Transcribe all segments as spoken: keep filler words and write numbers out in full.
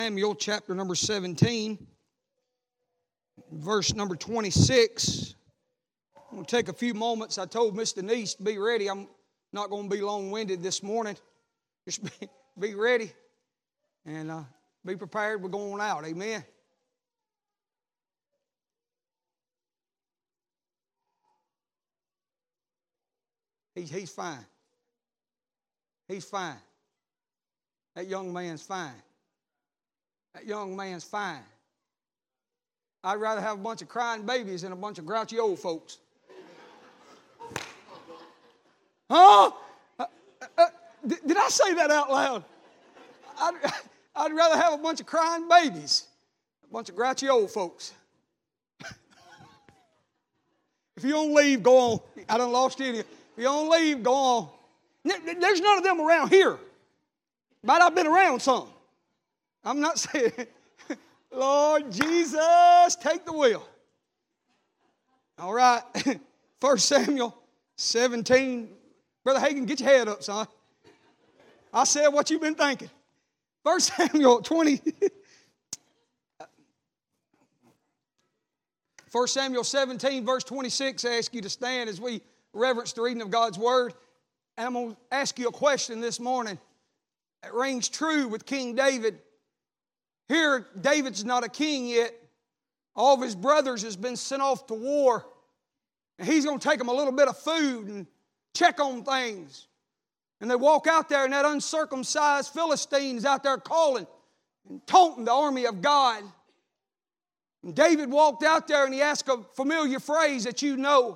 Samuel chapter number seventeen, verse number twenty-six. I'm going to take a few moments. I told Miss Denise to be ready. I'm not going to be long-winded this morning. Just be, be ready and uh, be prepared. We're going out. Amen. He's, he's fine. He's fine. That young man's fine. That young man's fine. I'd rather have a bunch of crying babies than a bunch of grouchy old folks. Huh? Uh, uh, did, did I say that out loud? I'd, I'd rather have a bunch of crying babies, a bunch of grouchy old folks. If you don't leave, go on. I done lost you. If you don't leave, go on. There's none of them around here. But I've been around some. I'm not saying, Lord Jesus, take the wheel. All right. First Samuel seventeen. Brother Hagin, get your head up, son. I said what you've been thinking. First Samuel twenty. First Samuel seventeen, verse twenty-six, I ask you to stand as we reverence the reading of God's Word. And I'm going to ask you a question this morning that rings true with King David. Here, David's not a king yet. All of his brothers has been sent off to war. And he's going to take them a little bit of food and check on things. And they walk out there, and that uncircumcised Philistine is out there calling and taunting the army of God. And David walked out there, and he asked a familiar phrase that you know.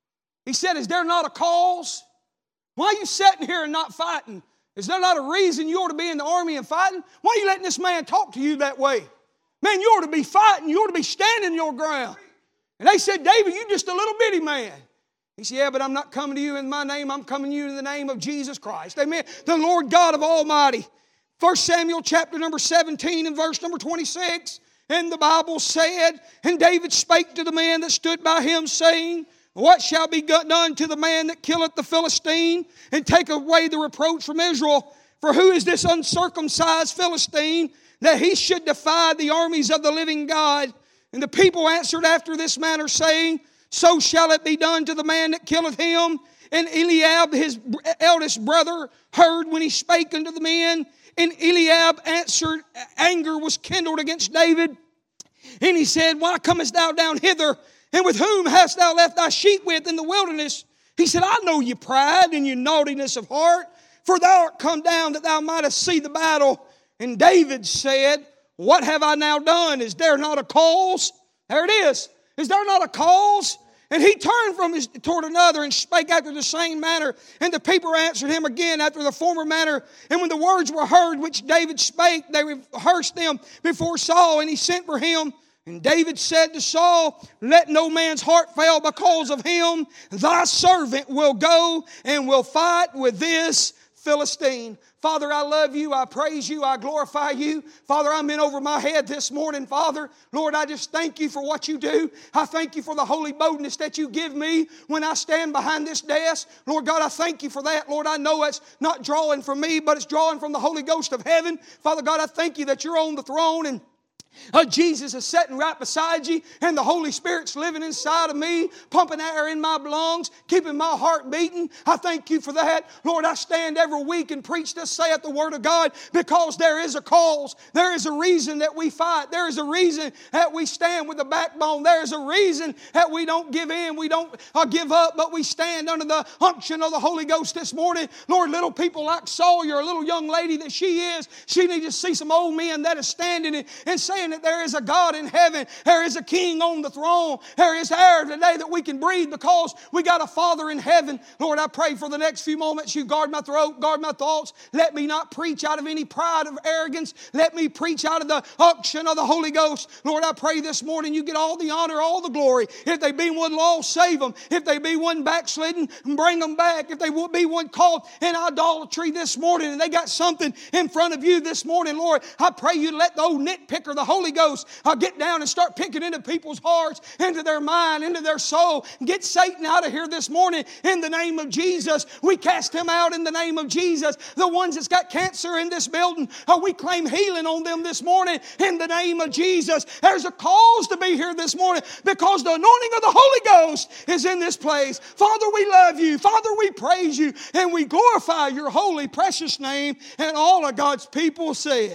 He said, "Is there not a cause? Why are you sitting here and not fighting? Is there not a reason you ought to be in the army and fighting? Why are you letting this man talk to you that way? Man, you ought to be fighting. You ought to be standing your ground." And they said, "David, you're just a little bitty man." He said, "Yeah, but I'm not coming to you in my name. I'm coming to you in the name of Jesus Christ." Amen. The Lord God of Almighty. First Samuel chapter number seventeen and verse number twenty-six. And the Bible said, "And David spake to the man that stood by him, saying, What shall be done to the man that killeth the Philistine, and take away the reproach from Israel? For who is this uncircumcised Philistine, that he should defy the armies of the living God?" And the people answered after this manner, saying, "So shall it be done to the man that killeth him." And Eliab, his eldest brother, heard when he spake unto the men. And Eliab answered, anger was kindled against David. And he said, "Why comest thou down hither? And with whom hast thou left thy sheep with in the wilderness?" He said, "I know your pride and your naughtiness of heart, for thou art come down that thou mightest see the battle." And David said, "What have I now done? Is there not a cause?" There it is. "Is there not a cause?" And he turned from his toward another and spake after the same manner. And the people answered him again after the former manner. And when the words were heard which David spake, they rehearsed them before Saul, and he sent for him. And David said to Saul, "Let no man's heart fail because of him. Thy servant will go and will fight with this Philistine." Father, I love you. I praise you. I glorify you. Father, I'm in over my head this morning, Father. Lord, I just thank you for what you do. I thank you for the holy boldness that you give me when I stand behind this desk. Lord God, I thank you for that. Lord, I know it's not drawing from me, but it's drawing from the Holy Ghost of heaven. Father God, I thank you that you're on the throne, and Uh, Jesus is sitting right beside you, and the Holy Spirit's living inside of me, pumping air in my lungs, keeping my heart beating. I thank you for that. Lord, I stand every week and preach this, saith the Word of God, because there is a cause. There is a reason that we fight. There is a reason that we stand with a backbone. There is a reason that we don't give in. We don't uh, give up, but we stand under the unction of the Holy Ghost this morning. Lord, little people like Sawyer, a little young lady that she is, she needs to see some old men that are standing and, and saying that there is a God in heaven. There is a King on the throne. There is air today that we can breathe because we got a Father in heaven. Lord, I pray for the next few moments you guard my throat, guard my thoughts. Let me not preach out of any pride of arrogance. Let me preach out of the unction of the Holy Ghost. Lord, I pray this morning you get all the honor, all the glory. If they be one lost, save them. If they be one backslidden, bring them back. If they will be one caught in idolatry this morning and they got something in front of you this morning, Lord, I pray you let the old nitpicker, the Holy Ghost uh, get down and start picking into people's hearts, into their mind, into their soul. Get Satan out of here this morning in the name of Jesus. We cast him out in the name of Jesus. The ones that's got cancer in this building, uh, we claim healing on them this morning in the name of Jesus. There's a cause to be here this morning because the anointing of the Holy Ghost is in this place. Father, we love you. Father, we praise you and we glorify your holy, precious name. And all of God's people said,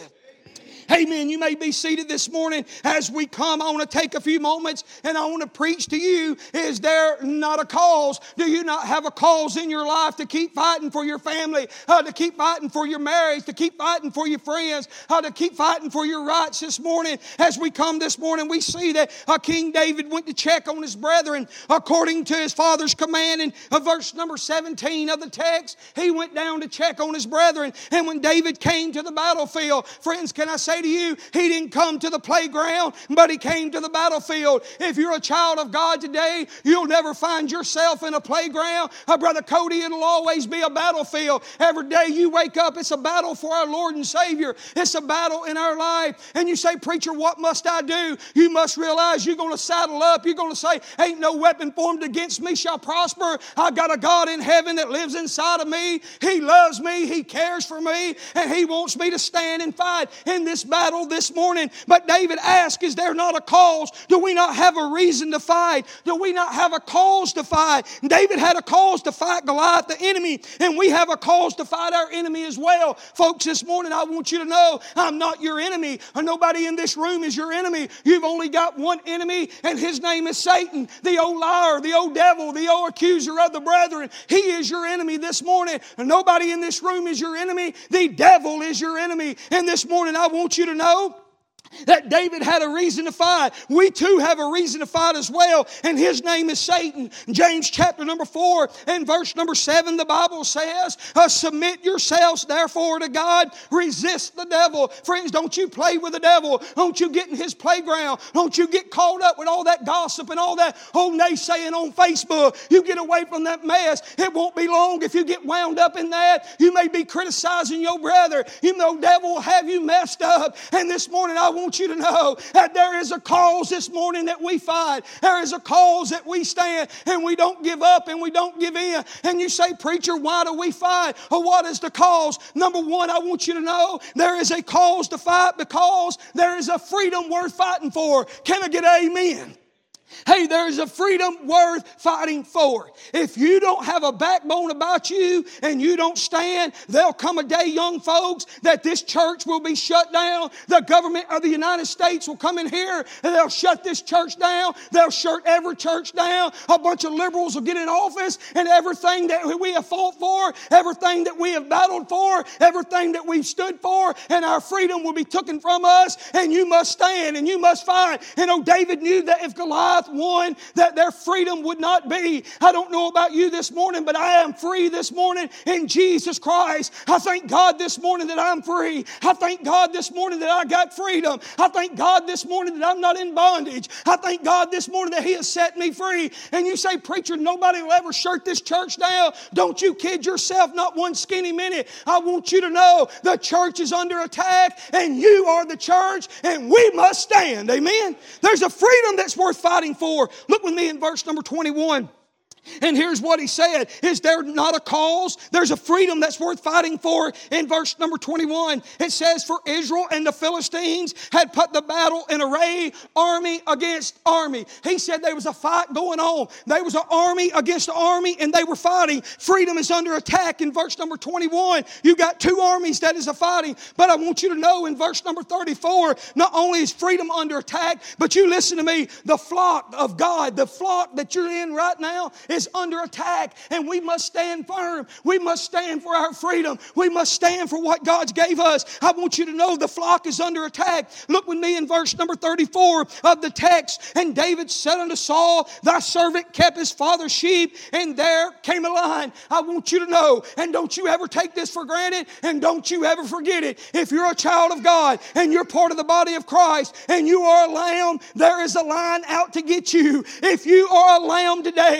amen. You may be seated this morning. As we come, I want to take a few moments and I want to preach to you. Is there not a cause? Do you not have a cause in your life to keep fighting for your family, uh, to keep fighting for your marriage, to keep fighting for your friends, uh, to keep fighting for your rights this morning? As we come this morning, we see that uh, King David went to check on his brethren according to his father's command. In uh, verse number seventeen of the text, he went down to check on his brethren. And when David came to the battlefield, friends, can I say to you, he didn't come to the playground, but he came to the battlefield. If you're a child of God today, you'll never find yourself in a playground. Uh, Brother Cody, it'll always be a battlefield. Every day you wake up, it's a battle for our Lord and Savior. It's a battle in our life. And you say, preacher, what must I do? You must realize you're going to saddle up. You're going to say, ain't no weapon formed against me shall prosper. I've got a God in heaven that lives inside of me. He loves me. He cares for me. And He wants me to stand and fight in this battle this morning. But David asked, is there not a cause? Do we not have a reason to fight? Do we not have a cause to fight? David had a cause to fight Goliath, the enemy, and we have a cause to fight our enemy as well. Folks, this morning I want you to know I'm not your enemy. Nobody in this room is your enemy. You've only got one enemy, and his name is Satan, the old liar, the old devil, the old accuser of the brethren. He is your enemy this morning. And nobody in this room is your enemy. The devil is your enemy. And this morning I want you to know that David had a reason to fight. We too have a reason to fight as well, and his name is Satan. James chapter number four and verse number seven, the Bible says, uh, submit yourselves therefore to God, resist the devil. Friends, don't you play with the devil. Don't you get in his playground. Don't you get caught up with all that gossip and all that old naysaying on Facebook. You get away from that mess. It won't be long if you get wound up in that. You may be criticizing your brother. You know, devil will have you messed up. And this morning I want I want you to know that there is a cause this morning that we fight. There is a cause that we stand and we don't give up and we don't give in. And you say, preacher, why do we fight? Or what is the cause? Number one, I want you to know there is a cause to fight because there is a freedom worth fighting for. Can I get an amen? Hey, there is a freedom worth fighting for. If you don't have a backbone about you and you don't stand, there'll come a day, young folks, that this church will be shut down. The government of the United States will come in here and they'll shut this church down. They'll shut every church down. A bunch of liberals will get in office, and everything that we have fought for, everything that we have battled for, everything that we've stood for, and our freedom will be taken from us, and you must stand and you must fight. And oh, David knew that if Goliath won, that their freedom would not be. I don't know about you this morning, but I am free this morning in Jesus Christ. I thank God this morning that I'm free. I thank God this morning that I got freedom. I thank God this morning that I'm not in bondage. I thank God this morning that He has set me free. And you say, preacher, nobody will ever shut this church down. Don't you kid yourself, not one skinny minute. I want you to know the church is under attack, and you are the church, and we must stand. Amen? There's a freedom that's worth fighting for. Look with me in verse number twenty-one. And here's what he said. Is there not a cause? There's a freedom that's worth fighting for. In verse number twenty-one, it says, for Israel and the Philistines had put the battle in array, army against army. He said there was a fight going on. There was an army against army, and they were fighting. Freedom is under attack. In verse number twenty-one, you got two armies that is a fighting. But I want you to know in verse number thirty-four, not only is freedom under attack, but you listen to me, the flock of God, the flock that you're in right now, is under attack, and we must stand firm. We must stand for our freedom. We must stand for what God's gave us. I want you to know the flock is under attack. Look with me in verse number thirty-four of the text. And David said unto Saul, thy servant kept his father's sheep, and there came a lion. I want you to know, and don't you ever take this for granted, and don't you ever forget it. If you're a child of God and you're part of the body of Christ and you are a lamb, there is a lion out to get you. If you are a lamb today and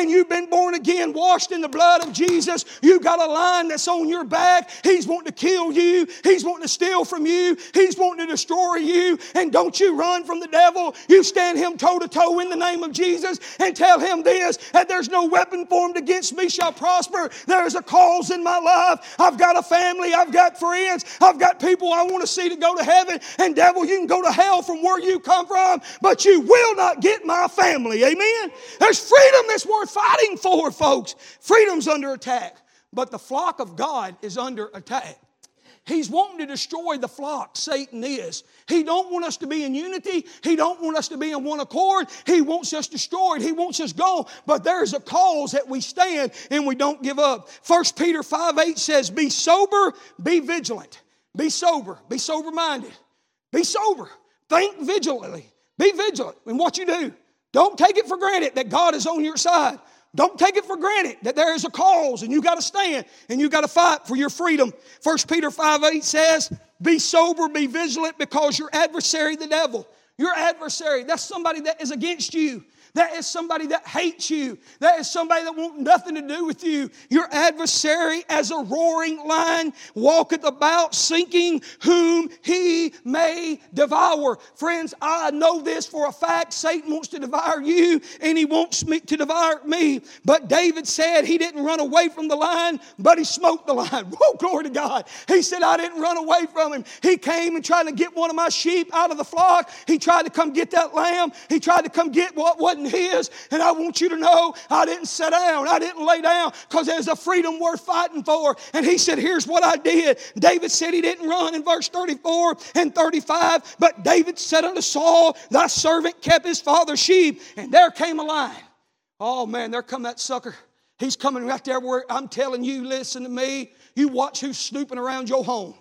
and you've been born again, washed in the blood of Jesus, you got a lion that's on your back. He's wanting to kill you. He's wanting to steal from you. He's wanting to destroy you. And don't you run from the devil. You stand him toe to toe in the name of Jesus and tell him this, that there's no weapon formed against me shall prosper. There's a cause in my life. I've got a family. I've got friends. I've got people I want to see to go to heaven. And devil, you can go to hell from where you come from, but you will not get my family. Amen? There's freedom that's worth fighting for, folks. Freedom's under attack, but the flock of God is under attack. He's wanting to destroy the flock, Satan is. He don't want us to be in unity. He don't want us to be in one accord. He wants us destroyed. He wants us gone. But there's a cause that we stand and we don't give up. First Peter five eight says, be sober, be vigilant. Be sober, be sober-minded. Be sober. Think vigilantly. Be vigilant in what you do. Don't take it for granted that God is on your side. Don't take it for granted that there is a cause and you got to stand and you got to fight for your freedom. First Peter five eight says, be sober, be vigilant, because your adversary, the devil, your adversary, that's somebody that is against you. That is somebody that hates you. That is somebody that wants nothing to do with you. Your adversary, as a roaring lion, walketh about, seeking whom he may devour. Friends, I know this for a fact. Satan wants to devour you, and he wants me to devour me. But David said he didn't run away from the lion, but he smoked the lion. Whoa, glory to God. He said, I didn't run away from him. He came and tried to get one of my sheep out of the flock. He tried to come get that lamb. He tried to come get what wasn't his. And I want you to know, I didn't sit down. I didn't lay down, because there's a freedom worth fighting for. And he said, here's what I did. David said he didn't run in verse thirty-four and thirty-five. But David said unto Saul, thy servant kept his father's sheep, and there came a lion. Oh man, there come that sucker. He's coming right there where I'm telling you, listen to me. You watch who's snooping around your home.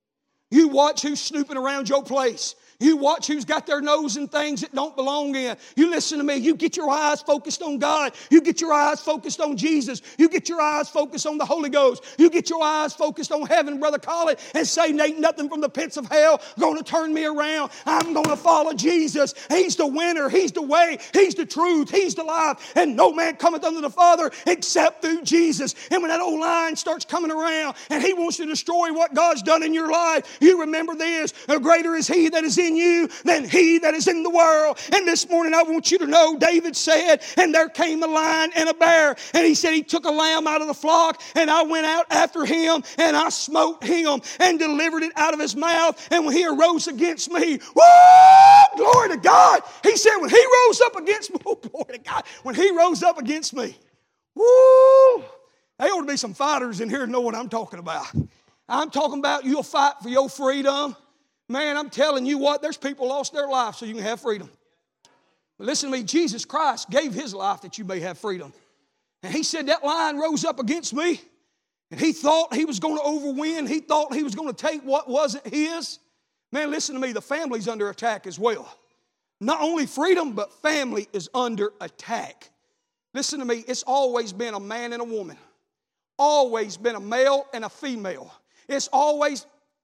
You watch who's snooping around your place. You watch who's got their nose in things that don't belong in. You listen to me. You get your eyes focused on God. You get your eyes focused on Jesus. You get your eyes focused on the Holy Ghost. You get your eyes focused on heaven, Brother Collett, and say, ain't nothing from the pits of hell going to turn me around. I'm going to follow Jesus. He's the winner. He's the way. He's the truth. He's the life. And no man cometh unto the Father except through Jesus. And when that old lion starts coming around and he wants to destroy what God's done in your life, you remember this. The greater is he that is in you than he that is in the world. And this morning I want you to know, David said, and there came a lion and a bear. And he said he took a lamb out of the flock, and I went out after him, and I smote him and delivered it out of his mouth. And when he arose against me, woo, glory to God. He said when he rose up against me, oh, glory to God, when he rose up against me, woo, there ought to be some fighters in here to know what I'm talking about. I'm talking about you'll fight for your freedom. Man, I'm telling you what, there's people lost their life so you can have freedom. But listen to me, Jesus Christ gave his life that you may have freedom. And he said that lion rose up against me, and he thought he was going to overwin. He thought he was going to take what wasn't his. Man, listen to me, the family's under attack as well. Not only freedom, but family is under attack. Listen to me, it's always been a man and a woman. Always been a male and a female. It's always...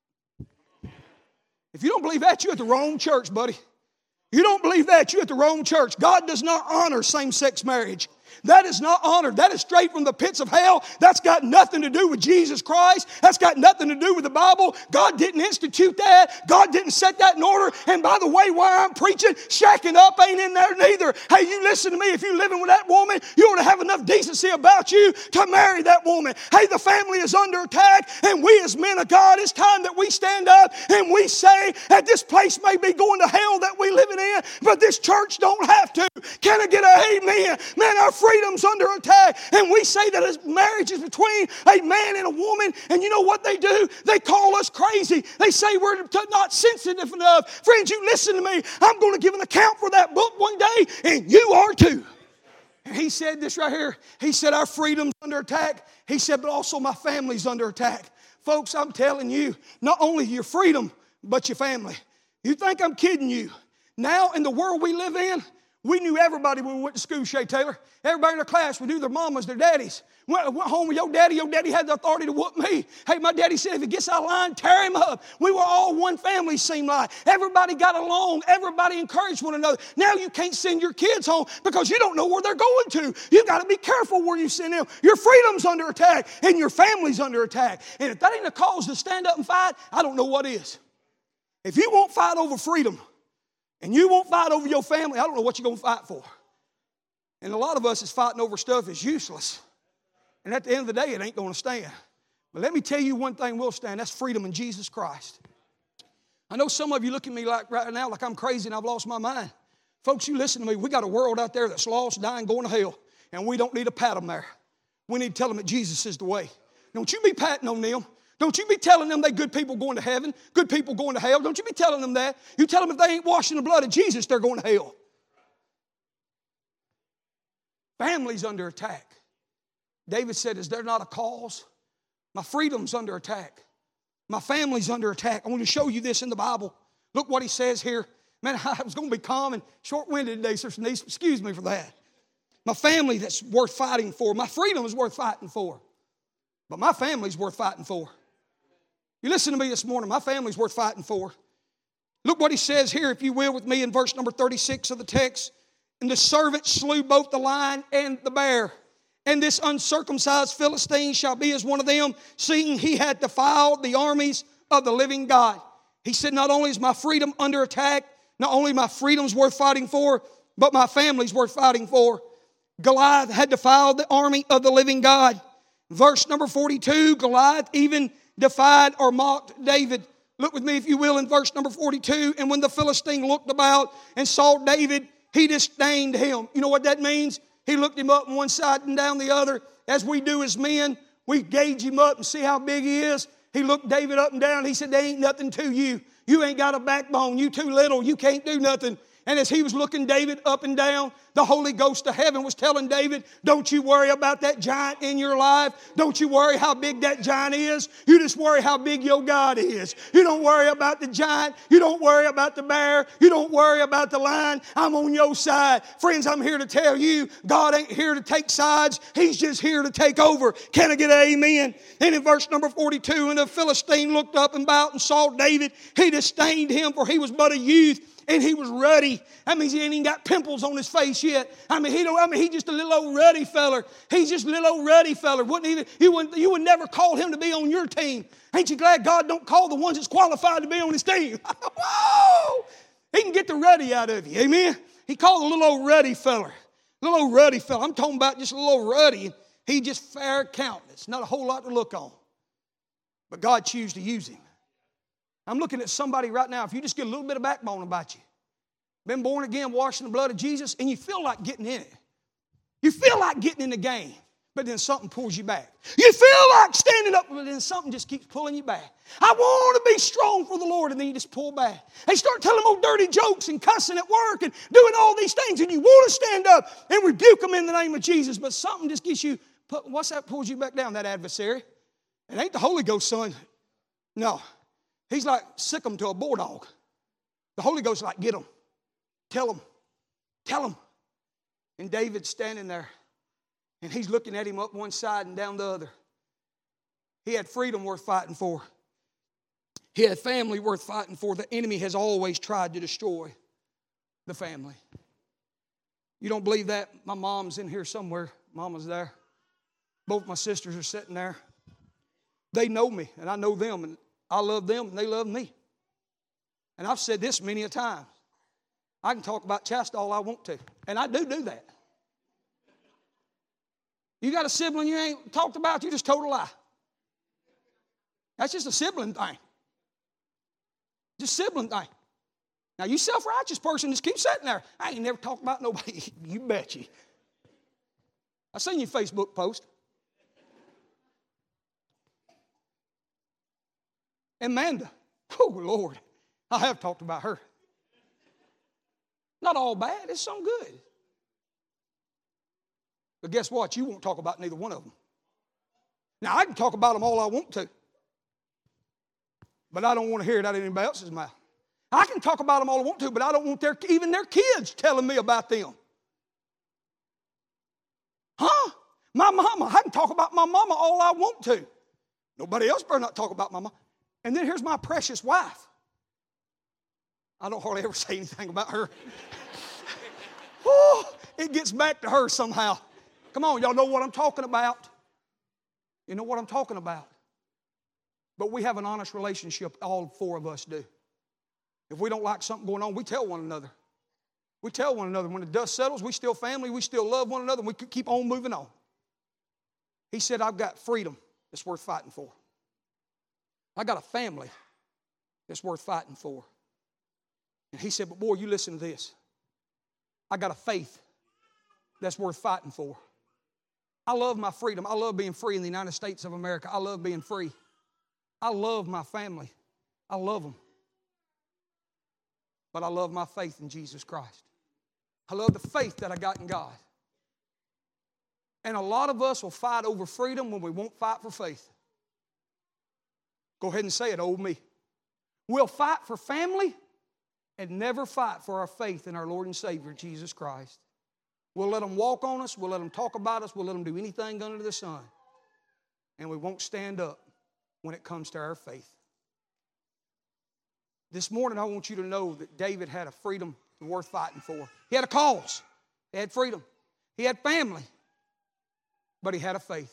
If you don't believe that, you're at the wrong church, buddy. You don't believe that, you're at the wrong church. God does not honor same-sex marriage. That is not honored. That is straight from the pits of hell. That's got nothing to do with Jesus Christ. That's got nothing to do with the Bible. God didn't institute that. God didn't set that in order. And by the way, while I'm preaching, shacking up ain't in there neither. Hey, you listen to me. If you're living with that woman, you ought to have enough decency about you to marry that woman. Hey, the family is under attack, and we as men of God, it's time that we stand up and we say that this place may be going to hell that we living in, but this church don't have to. Can I get a amen? Man, our freedom's under attack, and we say that as marriage is between a man and a woman, and you know what they do? They call us crazy. They say we're not sensitive enough. Friends, you listen to me. I'm going to give an account for that book one day, and you are too. And he said this right here. He said our freedom's under attack. He said, but also my family's under attack. Folks, I'm telling you, not only your freedom, but your family. You think I'm kidding you? Now in the world we live in, We knew everybody when we went to school, Shay Taylor. Everybody in our class, we knew their mamas, their daddies. Went, went home with your daddy. Your daddy had the authority to whoop me. Hey, my daddy said, if he gets out of line, tear him up. We were all one family, seemed like. Everybody got along. Everybody encouraged one another. Now you can't send your kids home because you don't know where they're going to. You got to be careful where you send them. Your freedom's under attack and your family's under attack. And if that ain't a cause to stand up and fight, I don't know what is. If you won't fight over freedom, and you won't fight over your family, I don't know what you're going to fight for. And a lot of us is fighting over stuff that's useless. And at the end of the day, it ain't going to stand. But let me tell you one thing will stand. That's freedom in Jesus Christ. I know some of you look at me like right now like I'm crazy and I've lost my mind. Folks, you listen to me. We got a world out there that's lost, dying, going to hell. And we don't need to pat them there. We need to tell them that Jesus is the way. Don't you be patting on them. Don't you be telling them they good people going to heaven, good people going to hell. Don't you be telling them that. You tell them if they ain't washed in the blood of Jesus, they're going to hell. Family's under attack. David said, is there not a cause? My freedom's under attack. My family's under attack. I want to show you this in the Bible. Look what he says here. Man, I was going to be calm and short-winded today, Sister Denise. Excuse me for that. My family that's worth fighting for. My freedom is worth fighting for. But my family's worth fighting for. You listen to me this morning. My family's worth fighting for. Look what he says here, if you will, with me in verse number thirty-six of the text. And the servant slew both the lion and the bear. And this uncircumcised Philistine shall be as one of them, seeing he had defiled the armies of the living God. He said, not only is my freedom under attack, not only my freedom's worth fighting for, but my family's worth fighting for. Goliath had defiled the army of the living God. Verse number forty-two, Goliath even defied or mocked David. Look with me, if you will, in verse number forty-two. And when the Philistine looked about and saw David, he disdained him. You know what that means? He looked him up on one side and down the other. As we do as men, we gauge him up and see how big he is. He looked David up and down. He said, there ain't nothing to you. You ain't got a backbone. You too little. You can't do nothing. And as he was looking David up and down, the Holy Ghost of heaven was telling David, don't you worry about that giant in your life. Don't you worry how big that giant is. You just worry how big your God is. You don't worry about the giant. You don't worry about the bear. You don't worry about the lion. I'm on your side. Friends, I'm here to tell you, God ain't here to take sides. He's just here to take over. Can I get an amen? And in verse number forty-two, and the Philistine looked up and about and saw David. He disdained him, for he was but a youth. And he was ruddy. That means he ain't even got pimples on his face yet. I mean, he don't. I mean, he's just a little old ruddy feller. He's just a little old ruddy feller. Wouldn't even you would you would never call him to be on your team. Ain't you glad God don't call the ones that's qualified to be on his team? Whoa! He can get the ruddy out of you. Amen. He called a little old ruddy feller. Little old ruddy feller. I'm talking about just a little old ruddy. He just fair countenance. Not a whole lot to look on. But God chose to use him. I'm looking at somebody right now, if you just get a little bit of backbone about you, been born again, washed in the blood of Jesus, and you feel like getting in it. You feel like getting in the game, but then something pulls you back. You feel like standing up, but then something just keeps pulling you back. I want to be strong for the Lord, and then you just pull back. They start telling them old dirty jokes and cussing at work and doing all these things, and you want to stand up and rebuke them in the name of Jesus, but something just gets you, what's that pulls you back down, that adversary? It ain't the Holy Ghost, son. No. He's like sick 'em to a bulldog. The Holy Ghost is like, get them. Tell them. Tell them. And David's standing there. And he's looking at him up one side and down the other. He had freedom worth fighting for. He had family worth fighting for. The enemy has always tried to destroy the family. You don't believe that? My mom's in here somewhere. Mama's there. Both my sisters are sitting there. They know me, and I know them, and I love them, and they love me. And I've said this many a time. I can talk about Chasta all I want to, and I do do that. You got a sibling you ain't talked about, you just told a lie. That's just a sibling thing. Just sibling thing. Now, you self-righteous person, just keep sitting there. I ain't never talked about nobody. You bet you. I seen your Facebook post. Amanda, oh Lord, I have talked about her. Not all bad, it's some good. But guess what? You won't talk about neither one of them. Now, I can talk about them all I want to, but I don't want to hear it out of anybody else's mouth. I can talk about them all I want to, but I don't want their, even their kids telling me about them. Huh? My mama, I can talk about my mama all I want to. Nobody else better not talk about my mama. And then here's my precious wife. I don't hardly ever say anything about her. Woo, it gets back to her somehow. Come on, y'all know what I'm talking about. You know what I'm talking about. But we have an honest relationship, all four of us do. If we don't like something going on, we tell one another. We tell one another. When the dust settles, we still family, we still love one another, and we keep on moving on. He said, I've got freedom that's worth fighting for. I got a family that's worth fighting for. And he said, but boy, you listen to this. I got a faith that's worth fighting for. I love my freedom. I love being free in the United States of America. I love being free. I love my family. I love them. But I love my faith in Jesus Christ. I love the faith that I got in God. And a lot of us will fight over freedom when we won't fight for faith. Go ahead and say it, old me. We'll fight for family and never fight for our faith in our Lord and Savior, Jesus Christ. We'll let them walk on us. We'll let them talk about us. We'll let them do anything under the sun. And we won't stand up when it comes to our faith. This morning, I want you to know that David had a freedom worth fighting for. He had a cause. He had freedom. He had family. But he had a faith.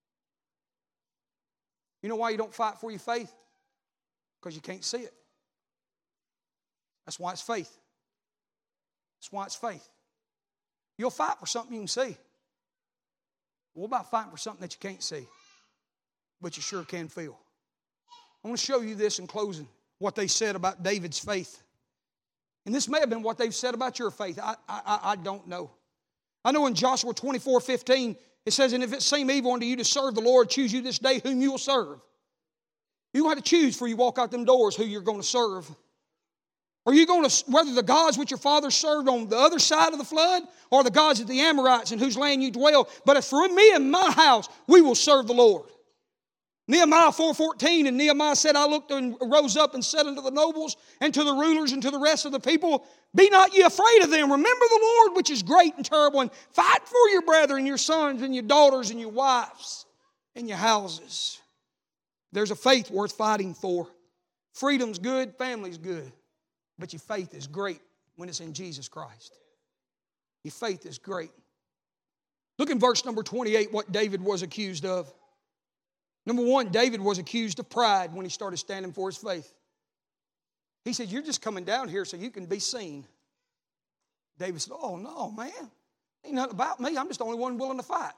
You know why you don't fight for your faith? Because you can't see it. That's why it's faith. That's why it's faith. You'll fight for something you can see. What about fighting for something that you can't see, but you sure can feel? I want to show you this in closing, what they said about David's faith. And this may have been what they've said about your faith. I, I, I don't know. I know in Joshua twenty-four fifteen, it says, and if it seem evil unto you to serve the Lord, choose you this day whom you will serve. You don't have to choose before you walk out them doors who you're going to serve. Are you going to, whether the gods which your fathers served on the other side of the flood, or the gods of the Amorites in whose land you dwell, but as for me and my house, we will serve the Lord. Nehemiah four fourteen, and Nehemiah said, I looked and rose up and said unto the nobles and to the rulers and to the rest of the people, be not ye afraid of them. Remember the Lord, which is great and terrible, and fight for your brethren, your sons and your daughters and your wives and your houses. There's a faith worth fighting for. Freedom's good, family's good, but your faith is great when it's in Jesus Christ. Your faith is great. Look in verse number twenty-eight, what David was accused of. Number one, David was accused of pride when he started standing for his faith. He said, you're just coming down here so you can be seen. David said, oh, no, man. Ain't nothing about me. I'm just the only one willing to fight.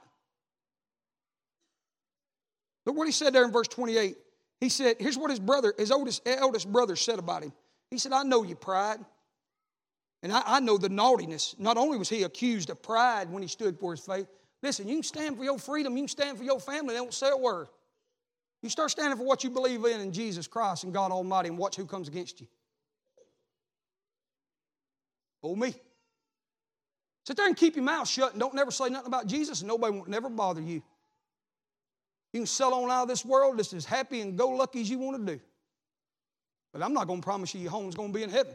Look what he said there in verse twenty-eight. He said, here's what his brother, his oldest, eldest brother said about him. He said, I know your pride. And I, I know the naughtiness. Not only was he accused of pride when he stood for his faith. Listen, you can stand for your freedom. You can stand for your family. They won't say a word. You start standing for what you believe in in Jesus Christ and God Almighty, and watch who comes against you. Oh, me. Sit there and keep your mouth shut and don't never say nothing about Jesus, and nobody will never bother you. You can sell on out of this world just as happy and go lucky as you want to do. But I'm not going to promise you your home's going to be in heaven.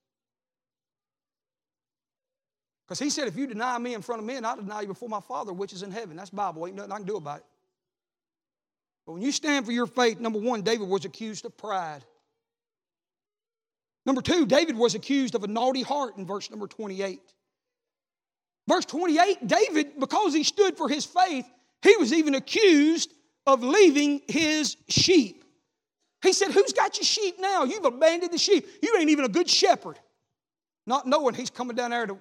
Because he said, if you deny me in front of men, I'll deny you before my Father which is in heaven. That's Bible. Ain't nothing I can do about it. But when you stand for your faith, number one, David was accused of pride. Number two, David was accused of a naughty heart in verse number twenty-eight. Verse twenty-eight, David, because he stood for his faith, he was even accused of leaving his sheep. He said, who's got your sheep now? You've abandoned the sheep. You ain't even a good shepherd. Not knowing he's coming down there to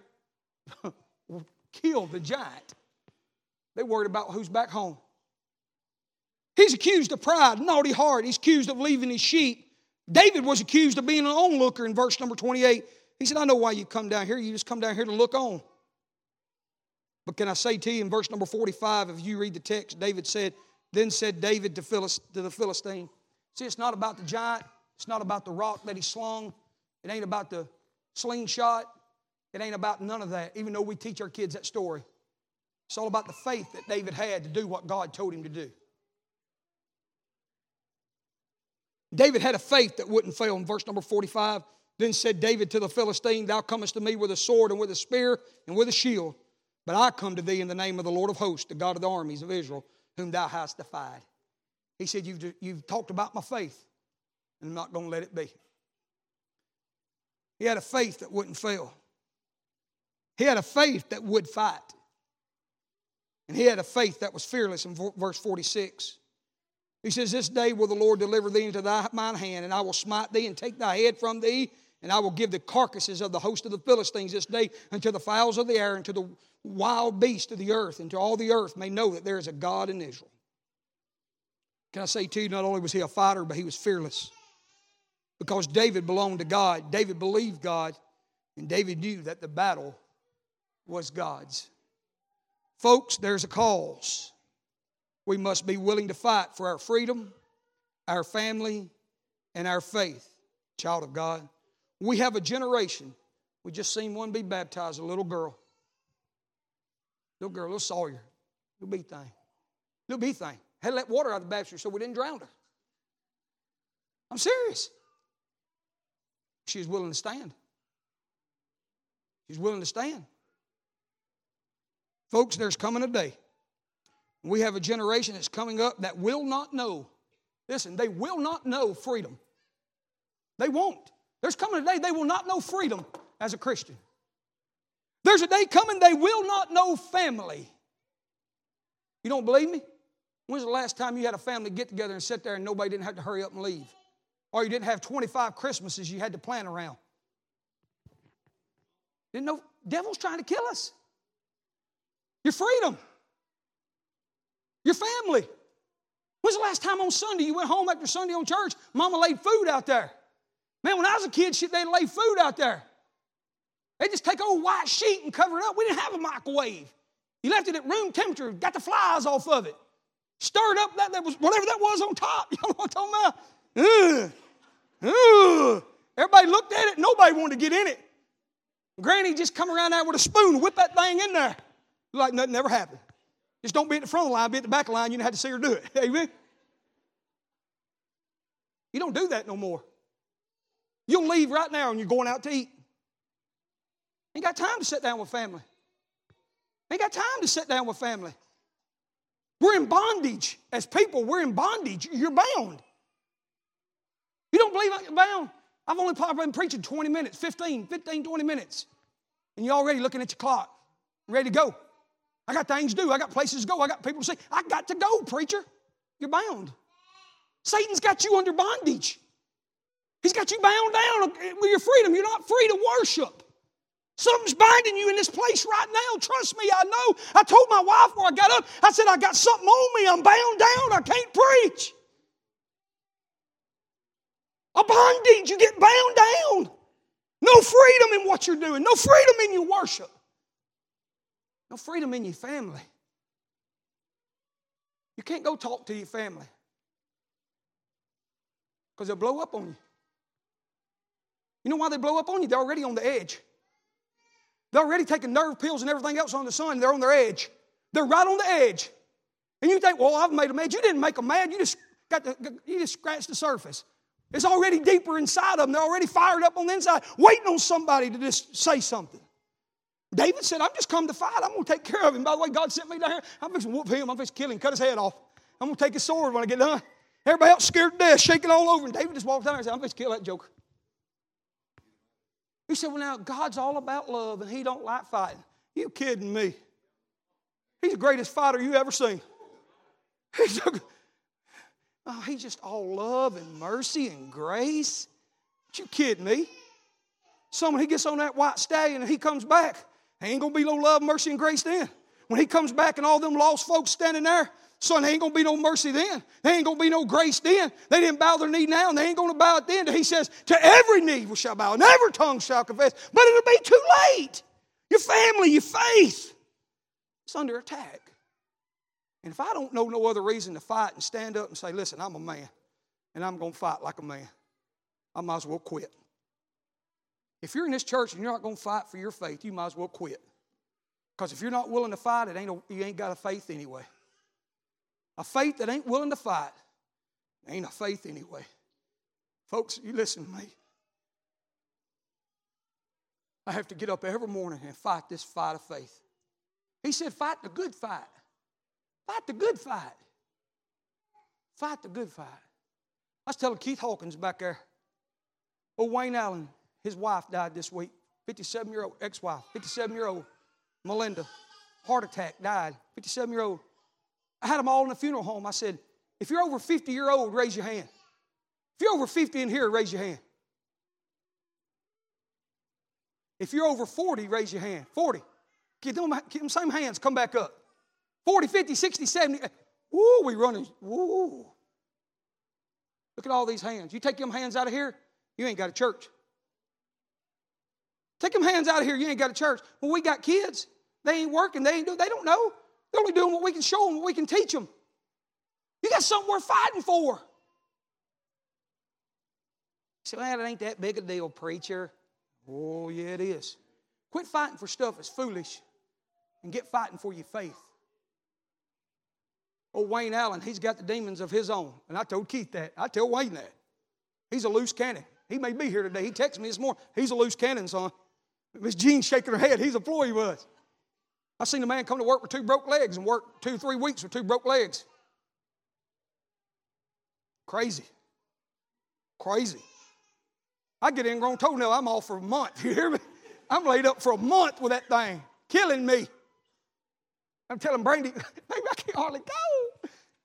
kill the giant. They're worried about who's back home. He's accused of pride, naughty heart. He's accused of leaving his sheep. David was accused of being an onlooker in verse number twenty-eight. He said, I know why you come down here. You just come down here to look on. But can I say to you in verse number forty-five, if you read the text, David said, then said David to, Philist- to the Philistine. See, it's not about the giant. It's not about the rock that he slung. It ain't about the slingshot. It ain't about none of that, even though we teach our kids that story. It's all about the faith that David had to do what God told him to do. David had a faith that wouldn't fail. In verse number forty-five, Then said David to the Philistine, Thou comest to me with a sword and with a spear and with a shield, but I come to thee in the name of the Lord of hosts, the God of the armies of Israel, whom thou hast defied. He said, You've, you've talked about my faith, and I'm not going to let it be. He had a faith that wouldn't fail. He had a faith that would fight. And he had a faith that was fearless in verse forty-six. He says, This day will the Lord deliver thee into thy, mine hand, and I will smite thee and take thy head from thee, and I will give the carcasses of the host of the Philistines this day unto the fowls of the air and to the wild beasts of the earth, and to all the earth may know that there is a God in Israel. Can I say to you, not only was he a fighter, but he was fearless. Because David belonged to God. David believed God, and David knew that the battle was God's. Folks, there's a cause. We must be willing to fight for our freedom, our family, and our faith. Child of God. We have a generation. We just seen one be baptized, a little girl. Little girl, little Sawyer. Little bee thing. Little bee thing. Had to let water out of the baptistry so we didn't drown her. I'm serious. She was willing to stand. She's willing to stand. Folks, there's coming a day. We have a generation that's coming up that will not know. Listen, they will not know freedom. They won't. There's coming a day they will not know freedom as a Christian. There's a day coming they will not know family. You don't believe me? When's the last time you had a family get together and sit there and nobody didn't have to hurry up and leave? Or you didn't have twenty-five Christmases you had to plan around? Didn't know devil's trying to kill us. Your freedom. Your family. When's the last time on Sunday you went home after Sunday on church, Mama laid food out there? Man, when I was a kid, they'd lay food out there. They'd just take an old white sheet and cover it up. We didn't have a microwave. You left it at room temperature, got the flies off of it. Stirred up that, that was whatever that was on top. You know what I'm talking about? Ugh. Ugh. Everybody looked at it. Nobody wanted to get in it. Granny just come around there with a spoon and whip that thing in there. Like nothing ever happened. Just don't be at the front of the line, be at the back of the line. You didn't have to see her do it. Amen? You don't do that no more. You'll leave right now and you're going out to eat. Ain't got time to sit down with family. Ain't got time to sit down with family. We're in bondage. As people, we're in bondage. You're bound. You don't believe I'm bound? I've only probably been preaching twenty minutes, fifteen, fifteen, twenty minutes. And you're already looking at your clock, ready to go. I got things to do. I got places to go. I got people to see. I got to go, preacher. You're bound. Satan's got you under bondage. He's got you bound down with your freedom. You're not free to worship. Something's binding you in this place right now. Trust me, I know. I told my wife before I got up, I said, I got something on me. I'm bound down. I can't preach. A bondage. You get bound down. No freedom in what you're doing. No freedom in your worship. No freedom in your family. You can't go talk to your family because they'll blow up on you. You know why they blow up on you? They're already on the edge. They're already taking nerve pills and everything else on the sun. They're on their edge. They're right on the edge. And you think, well, I've made them mad. You didn't make them mad. You just got the, you just scratched the surface. It's already deeper inside of them. They're already fired up on the inside, waiting on somebody to just say something. David said, I'm just come to fight. I'm going to take care of him. By the way, God sent me down here. I'm going to whoop him. I'm going to kill him, cut his head off. I'm going to take his sword when I get done. Everybody else scared to death, shaking all over. And David just walked down there and said, I'm going to kill that joker. He said, well, now, God's all about love, and he don't like fighting. You kidding me? He's the greatest fighter you ever seen. He's, a, oh, he's just all love and mercy and grace. You kidding me? Someone, he gets on that white stallion and he comes back. There ain't going to be no love, mercy, and grace then. When he comes back and all them lost folks standing there, son, there ain't going to be no mercy then. There ain't going to be no grace then. They didn't bow their knee now, and they ain't going to bow it then. He says, to every knee shall bow, and every tongue shall confess. But it'll be too late. Your family, your faith, it's under attack. And if I don't know no other reason to fight and stand up and say, listen, I'm a man, and I'm going to fight like a man, I might as well quit. If you're in this church and you're not going to fight for your faith, you might as well quit. Because if you're not willing to fight, it ain't a, you ain't got a faith anyway. A faith that ain't willing to fight ain't a faith anyway. Folks, you listen to me. I have to get up every morning and fight this fight of faith. He said, fight the good fight. Fight the good fight. Fight the good fight. I was telling Keith Hawkins back there, old Wayne Allen, his wife died this week, fifty-seven-year-old ex-wife, fifty-seven-year-old Melinda, heart attack, died, fifty-seven-year-old. I had them all in the funeral home. I said, if you're over fifty-year-old, raise your hand. If you're over fifty in here, raise your hand. If you're over forty, raise your hand. forty. Get them, get them same hands, come back up. forty, fifty, sixty, seventy. Woo, we running. Woo. Look at all these hands. You take them hands out of here, you ain't got a church. Take them hands out of here, you ain't got a church. Well, we got kids. They ain't working. They ain't do, They don't know. They're only doing what we can show them, what we can teach them. You got something worth fighting for. You say, well, it ain't that big a deal, preacher. Oh, yeah, it is. Quit fighting for stuff that's foolish and get fighting for your faith. Old Wayne Allen, he's got the demons of his own. And I told Keith that. I tell Wayne that. He's a loose cannon. He may be here today. He texted me this morning. He's a loose cannon, son. Miss Jean shaking her head. He's a floor he was. I seen a man come to work with two broke legs and work two, three weeks with two broke legs. Crazy. Crazy. I get in grown toenail, I'm off for a month. You hear me? I'm laid up for a month with that thing, killing me. I'm telling Brandy, baby, I can't hardly go.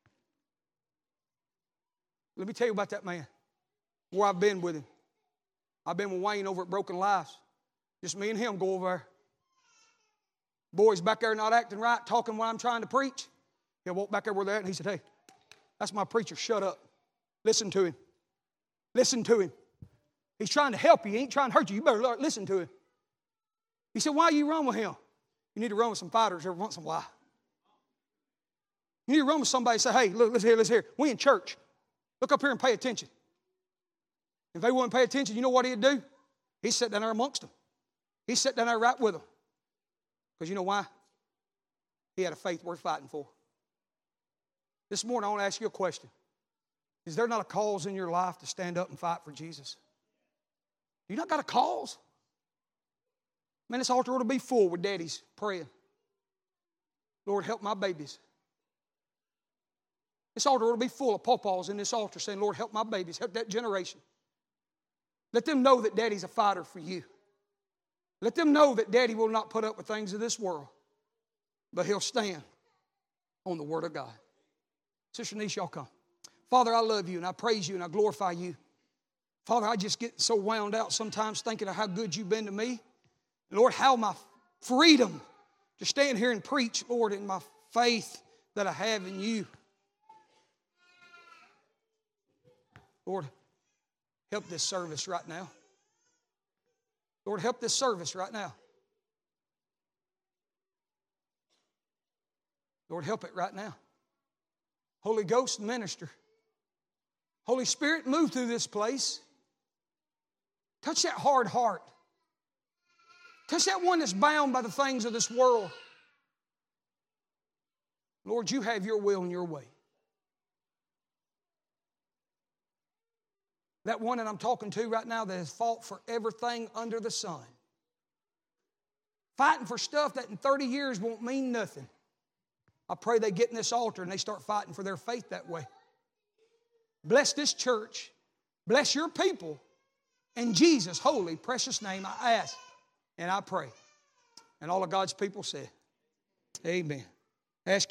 Let me tell you about that man, where I've been with him. I've been with Wayne over at Broken Lives. Just me and him go over there. Boys back there not acting right, talking while I'm trying to preach. He'll walk back there where they're at, and he said, hey, that's my preacher, shut up. Listen to him. Listen to him. He's trying to help you. He ain't trying to hurt you. You better listen to him. He said, why you run with him? You need to run with some fighters every once in a while. You need to run with somebody and say, hey, look, listen here, listen here. We in church. Look up here and pay attention. If they wouldn't pay attention, you know what he'd do? He'd sit down there amongst them. He'd sit down there right with them. Because you know why? He had a faith worth fighting for. This morning, I want to ask you a question. Is there not a cause in your life to stand up and fight for Jesus? You not got a cause? Man, this altar ought to be full with daddies praying. Lord, help my babies. This altar ought to be full of pawpaws in this altar saying, Lord, help my babies, help that generation. Let them know that daddy's a fighter for you. Let them know that daddy will not put up with things of this world, but he'll stand on the word of God. Sister Niece, y'all come. Father, I love you and I praise you and I glorify you. Father, I just get so wound out sometimes thinking of how good you've been to me. Lord, how my freedom to stand here and preach, Lord, in my faith that I have in you. Lord, help this service right now. Lord, help this service right now. Lord, help it right now. Holy Ghost, minister. Holy Spirit, move through this place. Touch that hard heart. Touch that one that's bound by the things of this world. Lord, you have your will and your way. That one that I'm talking to right now that has fought for everything under the sun. Fighting for stuff that in thirty years won't mean nothing. I pray they get in this altar and they start fighting for their faith that way. Bless this church. Bless your people. In Jesus' holy, precious name I ask and I pray. And all of God's people said, amen. Ask